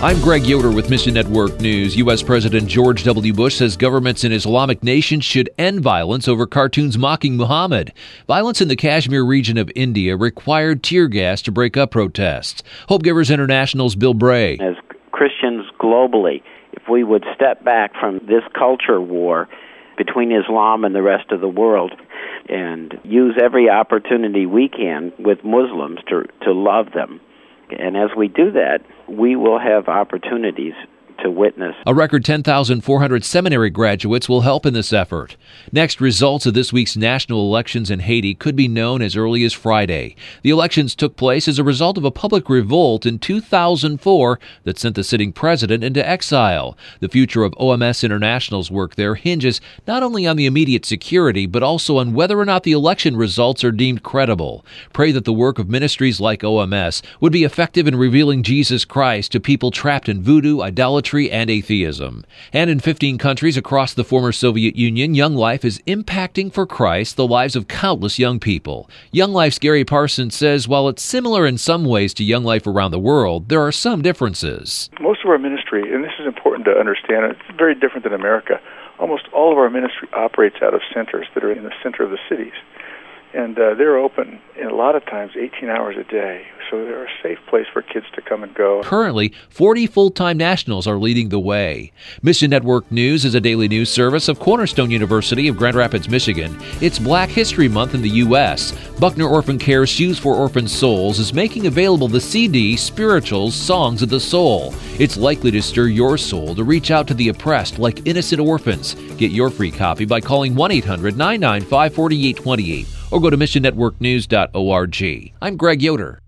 I'm Greg Yoder with Mission Network News. U.S. President George W. Bush says governments in Islamic nations should end violence over cartoons mocking Muhammad. Violence in the Kashmir region of India required tear gas to break up protests. Hope Givers International's Bill Bray. As Christians globally, if we would step back from this culture war between Islam and the rest of the world and use every opportunity we can with Muslims to love them. And as we do that, we will have opportunities to witness. A record 10,400 seminary graduates will help in this effort. Next, results of this week's national elections in Haiti could be known as early as Friday. The elections took place as a result of a public revolt in 2004 that sent the sitting president into exile. The future of OMS International's work there hinges not only on the immediate security, but also on whether or not the election results are deemed credible. Pray that the work of ministries like OMS would be effective in revealing Jesus Christ to people trapped in voodoo, idolatry, and atheism. And in 15 countries across the former Soviet Union, Young Life is impacting for Christ the lives of countless young people. Young Life's Gary Parsons says while it's similar in some ways to Young Life around the world, there are some differences. Most of our ministry, and this is important to understand, it's very different than America. Almost all of our ministry operates out of centers that are in the center of the cities. And they're open, and a lot of times, 18 hours a day. So they're a safe place for kids to come and go. Currently, 40 full-time nationals are leading the way. Mission Network News is a daily news service of Cornerstone University of Grand Rapids, Michigan. It's Black History Month in the U.S. Buckner Orphan Care's Shoes for Orphan Souls is making available the CD, Spirituals, Songs of the Soul. It's likely to stir your soul to reach out to the oppressed like innocent orphans. Get your free copy by calling 1-800-995-4828 or go to missionnetworknews.org. I'm Greg Yoder.